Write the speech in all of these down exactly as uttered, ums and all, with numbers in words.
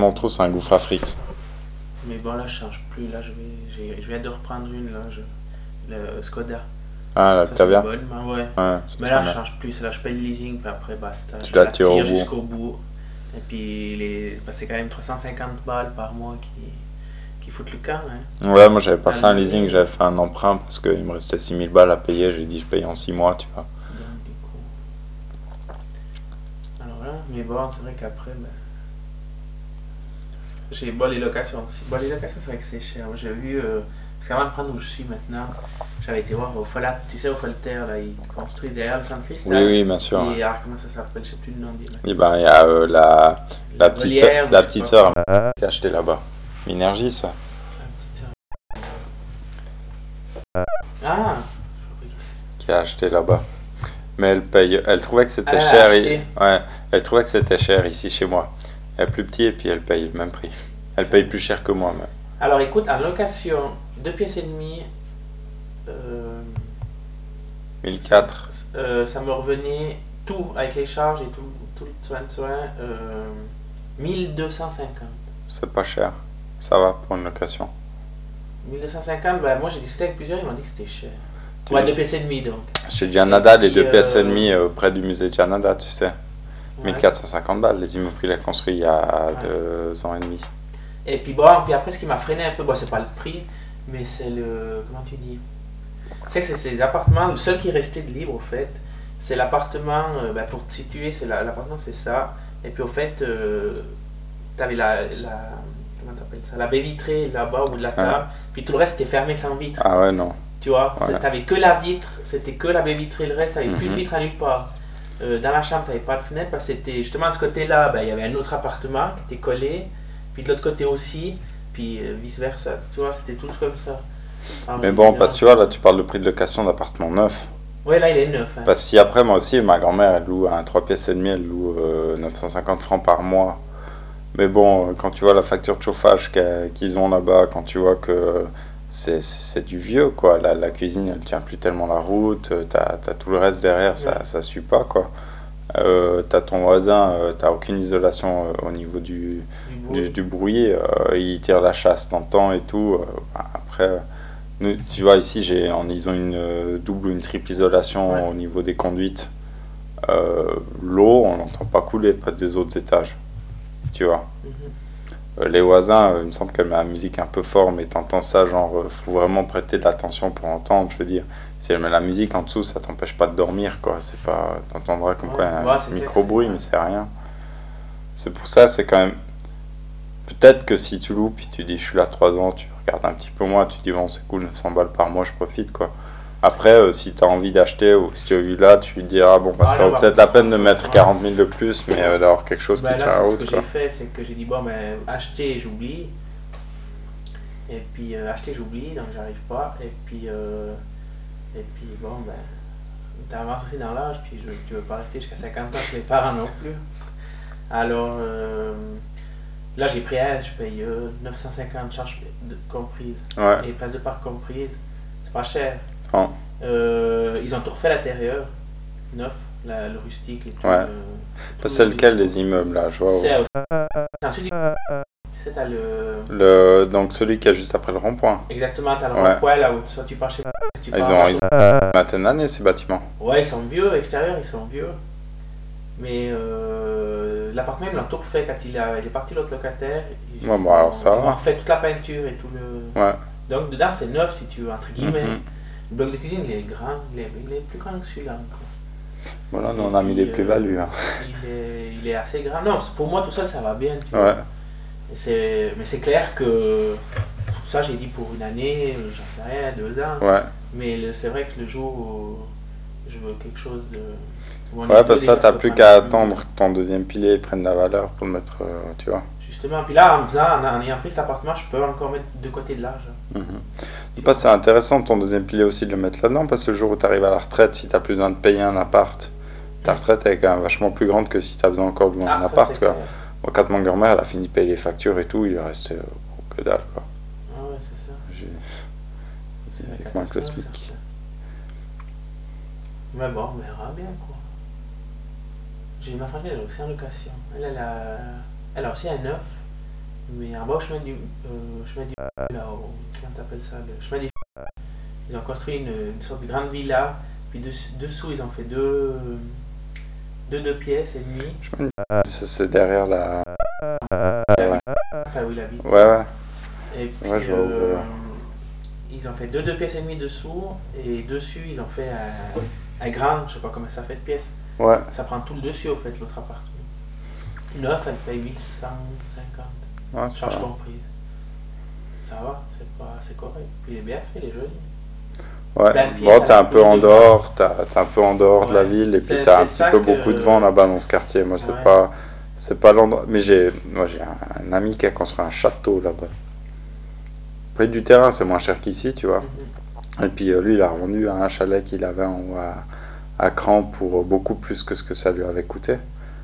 Montreux, c'est un gouffre à frites. Mais bon, là, je change plus. Là, je, vais, j'ai- je viens de reprendre une, là, je, le Skoda. Ah, Ça, c'est une l'Octavia? bonne, mais ouais. Ouais, c'est Mais très là, je bien. change plus. Là, je paye le leasing, puis après, basta. Tu Je la la tires au tire bout. jusqu'au bout. Et puis, les, bah, c'est quand même trois cent cinquante balles par mois qui, qui foutent le camp. Hein. Ouais, moi j'avais pas Dans fait le un leasing, leasing. j'avais fait un emprunt parce qu'il me restait six mille balles à payer. J'ai dit je paye en six mois, tu vois. Donc, du coup. Alors là, mais bon, c'est vrai qu'après, ben. J'ai bon, les locations aussi. Bon, les locations, c'est vrai que c'est cher. Moi, j'ai vu. Euh, parce qu'avant de prendre où je suis maintenant, j'avais été voir au Folat, tu sais, au Folter, là, ils construisent derrière le centre Oui, Cristal. oui, bien sûr. Ouais. Et alors, comment ça s'appelle? Je sais plus le nom des Et ben, il y a euh, la, la La petite, sœur- Volière, ou la je sais petite pas sœur quoi. qui a acheté là-bas. Énergie, ça. La petite sœur. Ah! Qui a acheté là-bas. Mais elle paye. Elle trouvait que c'était Elle a cher. acheté. et- Ouais, elle trouvait que c'était cher ici chez moi. Elle est plus petite et puis elle paye le même prix. Elle paye plus cher que moi, même. Alors écoute, en location, deux pièces et demie, euh, mille quatre. euh, ça me revenait tout avec les charges et tout, tout le soin de soin, euh, mille deux cent cinquante. C'est pas cher. Ça va pour une location. mille deux cent cinquante, bah, moi j'ai discuté avec plusieurs, ils m'ont dit que c'était cher. Tu- Ouais, deux pièces et demie donc. Chez Gianada, Et les puis, deux pièces et euh, demie euh, près du musée de Gianada, tu sais. Ouais. mille quatre cent cinquante balles, les immeubles qu'il a construits il y a Ouais. deux ans et demi. Et puis bon, puis après ce qui m'a freiné un peu, bon c'est pas le prix, mais c'est le, comment tu dis, c'est que c'est ces appartements, le seul qui est resté de libre au fait, c'est l'appartement, euh, ben, pour te situer, c'est la- l'appartement c'est ça, et puis au fait, euh, t'avais la, la, comment t'appelles ça, la baie vitrée là-bas au bout de la table, puis tout le reste était fermé sans vitre, Ah ouais, non. tu vois, Ouais. c'est- t'avais que la vitre, c'était que la baie vitrée, le reste, t'avais plus de Mhm. vitre à nulle part. Euh, dans la chambre, t'avais pas de fenêtre, parce que c'était justement à ce côté-là, ben, il y avait un autre appartement qui était collé, puis de l'autre côté aussi, puis euh, vice-versa, tu vois, c'était tout comme ça. Ah, Mais ouais, bon, non. parce que tu vois, là, tu parles de prix de location d'appartement neuf. Ouais, là, il est neuf. Hein. Parce que si après, moi aussi, ma grand-mère, elle loue un trois pièces et demi, elle loue euh, neuf cent cinquante francs par mois. Mais bon, quand tu vois la facture de chauffage qu'a- qu'ils ont là-bas, quand tu vois que c'est c'est du vieux, quoi. La, la cuisine, elle tient plus tellement la route, euh, t'as, t'as tout le reste derrière, ça, Ouais. ça suit pas, quoi. Euh, t'as ton voisin, euh, t'as aucune isolation euh, au niveau du, Du du, bruit. du bruit, euh, il tire la chasse, t'entends et tout. euh, bah, après, nous, tu vois, ici, j'ai, on- ils ont une euh, double ou une triple isolation Ouais. au niveau des conduites. Euh, l'eau, on n'entend pas couler, pas des autres étages, tu vois. Mhm. Euh, les voisins, euh, il me semble qu'elle met la musique un peu fort, mais t'entends ça, genre, euh, faut vraiment prêter de l'attention pour entendre, je veux dire. Si elle met la musique en dessous, ça t'empêche pas de dormir, quoi. C'est pas, t'entendras comme Ouais. quoi un Ouais, c'est clair que micro-bruit, c'est- mais c'est rien. C'est pour ça, c'est quand même. Peut-être que si tu loues, puis tu dis je suis là trois ans, tu regardes un petit peu moins, tu dis bon, c'est cool, neuf cents balles par mois, je profite, quoi. Après, euh, si tu as envie d'acheter ou si tu as vu là, tu te diras bon, bah, Ah, ça là, vaut bah, peut-être la peine de mettre ouais. quarante mille de plus, mais euh, d'avoir quelque chose Ben qui là, tient la c'est ce route, que quoi. j'ai fait, c'est que j'ai dit, bon, ben, acheter, j'oublie. Et puis, euh, acheter, j'oublie, donc j'arrive pas. Et puis, euh, et puis bon, ben, t'avances aussi dans l'âge, puis je, tu veux pas rester jusqu'à cinquante ans chez les parents non plus. Alors, euh, là, j'ai pris un, je paye euh, neuf cent cinquante charges de- comprises. Ouais, Et places de parc comprises. C'est pas cher. non. Euh, ils ont tout refait à l'intérieur, neuf, la- le rustique et tout. Ouais. euh, tout C'est le- lequel des immeubles là, je vois. C'est Ouais. au- c'est ensuite, tu sais, t'as le. Le, donc celui qui est juste après le rond-point. Exactement, t'as le Ouais. rond-point là où soit tu pars chez tu Ils pars ont, à- ils ont une vingtaine d'années ces bâtiments. Ouais, ils sont vieux, extérieurs, ils sont vieux. Mais euh, l'appartement, ils l'ont tout refait quand il, a, il est parti l'autre locataire. Ils, Ouais, bon, alors ça ils va. ont refait toute la peinture et tout le. Ouais. Donc dedans, c'est neuf si tu veux, entre guillemets. Mhm. Le bloc de cuisine, il est grand, il est, il est plus grand que celui-là. encore. Voilà, nous Et on a mis puis, des euh, plus-values. Hein. Il est, il est assez grand. Non, c'est- pour moi, tout ça, ça va bien. Tu vois. Ouais. Et c'est- mais c'est clair que ça, j'ai dit pour une année, euh, j'en sais rien, deux ans. Ouais. Mais le- c'est vrai que le jour où je veux quelque chose de. où on est Ouais, deux, parce que ça, déjà, t'as ça va plus prendre qu'à plus. attendre que ton deuxième pilier prenne la valeur pour le mettre, euh, tu vois. Justement, puis là, en faisant, en, en ayant pris cet appartement, je peux encore mettre de côté de l'argent. Mhm. Je sais pas, c'est intéressant ton deuxième pilier aussi de le mettre là-dedans, parce que le jour où tu arrives à la retraite, si tu as plus besoin de payer un appart, ta retraite elle est quand même vachement plus grande que si tu as besoin encore de louer un Ah, ça, appart, c'est quoi. clair. Moi, quand mon grand-mère, elle a fini de payer les factures et tout, il lui restait euh, que dalle, quoi. Ah ouais, c'est ça. J'ai- C'est la avec moins que le catastrophe, SMIC. ça. Mais bon, on verra bien, quoi. J'ai ma frangine, elle est aussi en location. Elle, elle a, elle a aussi un neuf. Mais en bas, au chemin du. Euh, chemin du. Là, au- comment t'appelles ça? Le chemin des. Ils ont construit une, une sorte de grande villa. Puis dess- dessous, ils ont fait deux. Deux, deux pièces et demie. Je me dis, c'est c'est derrière la. La Ouais, villa. Enfin, oui, la villa. ouais, ouais, Et ouais, puis. je vois où, euh, euh, ils ont fait deux, deux pièces et demie dessous. Et dessus, ils ont fait un, un grand. Je sais pas comment ça fait de pièces. ouais, Ça prend tout le dessus, au fait, l'autre appartement. Neuf, elle paye huit cent cinquante. ouais, c'est Charge pas. comprise. Ça va, c'est pas, c'est correct. Puis il est bien fait, il est joli. Ouais, Plein de pieds, bon, t'as t'es la un peu pelouse en de gras. dehors, t'as, t'es un peu en dehors de la Ouais, ville, et puis c'est, t'as c'est un petit ça peu que. beaucoup de vent là-bas dans ce quartier. Moi, c'est Ouais. pas, c'est pas l'endroit. Mais j'ai, moi, j'ai un, un ami qui a construit un château là-bas. Près du terrain, c'est moins cher qu'ici, tu vois. Mhm. Et puis euh, lui, il a rendu un chalet qu'il avait en haut à, à Cran pour beaucoup plus que ce que ça lui avait coûté.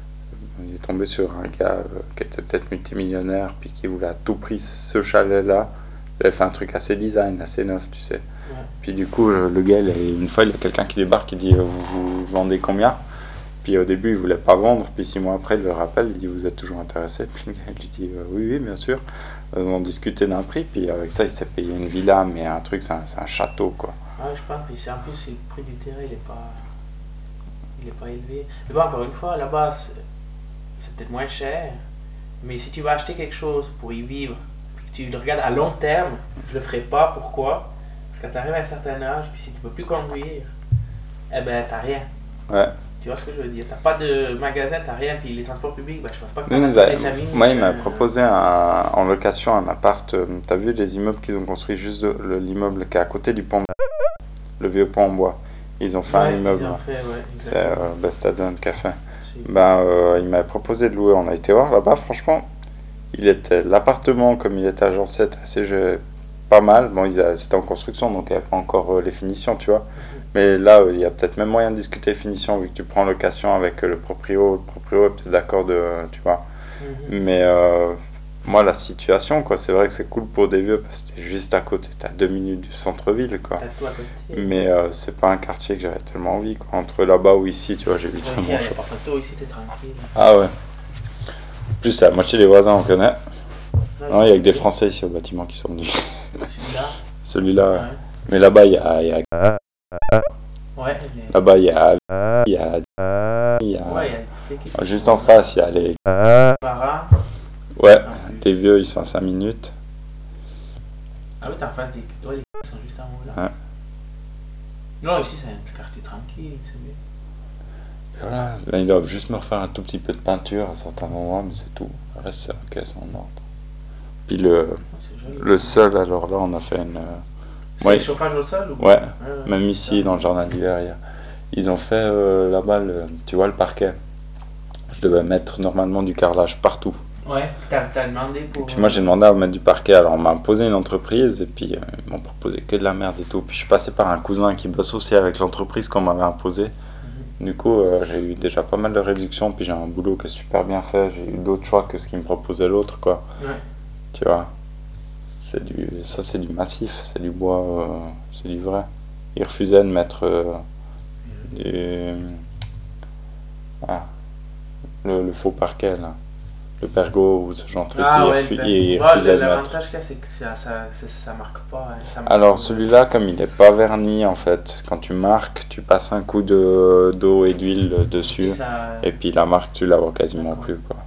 Il est tombé sur un gars euh, qui était peut-être multimillionnaire, puis qui voulait à tout prix ce chalet-là. Il avait fait un truc assez design, assez neuf, tu sais. Ouais. Puis du coup, euh, le gars, il a- une fois, il y a quelqu'un qui débarque, il dit euh, vous, vous vendez combien? Puis au début, il voulait pas vendre. Puis six mois après, il le rappelle, il dit vous êtes toujours intéressé? Puis le gars il lui dit euh, oui, oui, bien sûr. Ils ont discuté d'un prix, puis avec ça, il s'est payé une villa, mais un truc, c'est un, c'est un château, quoi. Ouais, je pense, mais c'est en plus, c'est le prix du terrain, il est pas, il est pas élevé. Mais bon, encore une fois, là-bas, c'est, c'est peut-être moins cher. Mais si tu vas acheter quelque chose pour y vivre, puis que tu le regardes à long terme, je le ferai pas. Pourquoi? Parce que tu arrives à un certain âge, puis si tu peux plus conduire, eh ben, t'as rien. Ouais. Tu vois ce que je veux dire? T'as pas de magasin, t'as rien, puis les transports publics, ben, je pense pas que Nous, t'en as nous toutes a- les cinq minutes. moi, il m'a euh, proposé un- en location un appart. euh, T'as vu les immeubles qu'ils ont construits juste de- le- l'immeuble qui est à côté du pont, le vieux pont en bois. Ils ont fait un Ouais, ils immeuble. ont fait, ouais, C'est exactement. euh, Bastadon Café. J'ai- Ben, euh, il m'avait proposé de louer. On a été voir là-bas. Franchement, il était l'appartement comme il était agencé était assez gé- pas mal. Bon, ils a- c'était en construction, donc il n'y avait pas encore euh, les finitions, tu vois. Mhm. Mais là, euh, il y a peut-être même moyen de discuter les finitions vu que tu prends location avec euh, le proprio. Le proprio est peut-être d'accord de, euh, tu vois. Mhm. Mais euh, moi, la situation, quoi, c'est vrai que c'est cool pour des vieux parce que t'es juste à côté, t'as deux minutes du centre-ville, quoi. T'as tout à côté. Mais euh, c'est pas un quartier que j'avais tellement envie, quoi. Entre là-bas ou ici, tu vois, j'ai vu Ouais, ici, il tellement n'y a chaud. pas photo, ici, t'es tranquille. Ah ouais. En plus, la moitié des voisins, on connaît. Non, Non, ici, il y a que des t'es- Français ici au bâtiment qui sont venus. Celui-là, Celui-là, ouais. ouais. Mais là-bas, il y a, il y a- Ouais, mais- là-bas, il y a, il y a, il y a- ouais, il y a toute l'équipe. juste en face, il y a les, Parents. ouais, Non plus. les vieux, ils sont à cinq minutes. Ah oui, t'es en face des. Ouais, les qui sont juste en haut là. Ouais. Non, ici, c'est un petit quartier tranquille, c'est mieux. Voilà. Là, ils doivent juste me refaire un tout petit peu de peinture à certains endroits, mais c'est tout. Le reste, c'est ok, c'est en ordre. Puis le, Oh, c'est joli. le sol, alors là, on a fait une. euh, C'est ouais. le chauffage au sol ou Ouais, ouais, même c'est ici, ça. dans le jardin d'hiver, il y a- ils ont fait euh, là-bas, le, tu vois, le parquet. Je devais mettre normalement du carrelage partout. Ouais, t'as, t'as demandé pour. Puis moi, j'ai demandé à mettre du parquet. Alors, on m'a imposé une entreprise et puis euh, ils m'ont proposé que de la merde et tout. Puis je suis passé par un cousin qui bosse aussi avec l'entreprise qu'on m'avait imposé. Mhm. Du coup, euh, j'ai eu déjà pas mal de réductions. Puis j'ai un boulot qui est super bien fait. J'ai eu d'autres choix que ce qui me proposait l'autre, quoi. Ouais. Tu vois, c'est du, ça, c'est du massif, c'est du bois, euh, c'est du vrai. Ils refusaient de mettre euh, du, ah, le, le faux parquet, là. Le pergo ou ce genre de truc. Ah ils, ouais, refu- le ils ouais, refusaient le- de mettre. l'avantage qu'il y a, c'est que ça, ça, ça, ça marque pas. hein, ça marque Alors pas. celui-là, comme il n'est pas verni en fait, quand tu marques, tu passes un coup de d'eau et d'huile Et dessus, ça. et puis la marque, tu la vois quasiment D'accord. plus, quoi.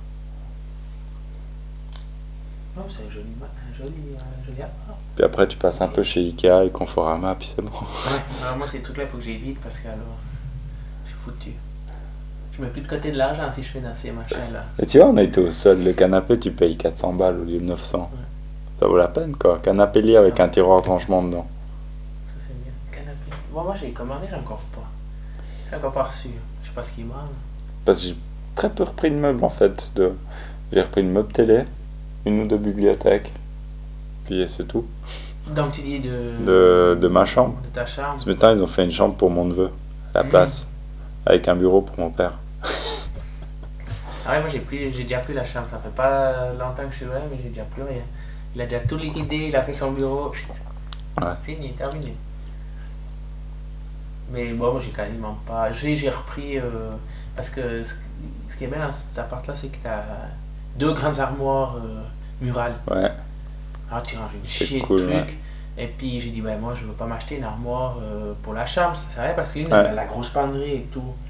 Non, c'est un joli, ma- un joli, un joli appart. Puis après, tu passes un peu chez Ikea et Conforama, puis c'est bon. Ouais, alors moi, ces trucs-là, il faut que j'évite parce que alors, je suis foutu. Je mets plus de côté de l'argent si je fais dans ces machins-là. Et tu vois, on a été au sol, le canapé, tu payes quatre cents balles au lieu de neuf cents. Ouais. Ça vaut la peine, quoi. Canapé lit C'est avec vrai. un tiroir de rangement dedans. Ça, c'est bien. Canapé. Bon, moi, j'ai commandé, j'ai encore pas. J'ai encore pas reçu. Je sais pas ce qu'il manque. Parce que j'ai très peu repris de meubles, en fait. De... J'ai repris une meuble télé, une ou deux bibliothèques, puis c'est tout. Donc, tu dis de. De, de ma chambre. De ta chambre. Ce matin, ils ont fait une chambre pour mon neveu, à la Mhm. place, avec un bureau pour mon père. Ah ouais, moi, j'ai plus, j'ai déjà plus la chambre. Ça fait pas longtemps que je suis là, mais j'ai déjà plus rien. Il a déjà tout liquidé, il a fait son bureau. Chut. Ouais. Fini, terminé. Mais bon, moi, j'ai quand même pas. J'ai, j'ai repris. euh, parce que ce, ce qui est bien dans cet appart-là, c'est que tu as deux grandes armoires euh, murales. Ouais, Alors tu ranges une c'est chier de cool, ouais. trucs. Et puis j'ai dit, ben moi je veux pas m'acheter une armoire euh, pour la chambre, ça sert à rien parce que une, elle Ouais, a la grosse penderie et tout.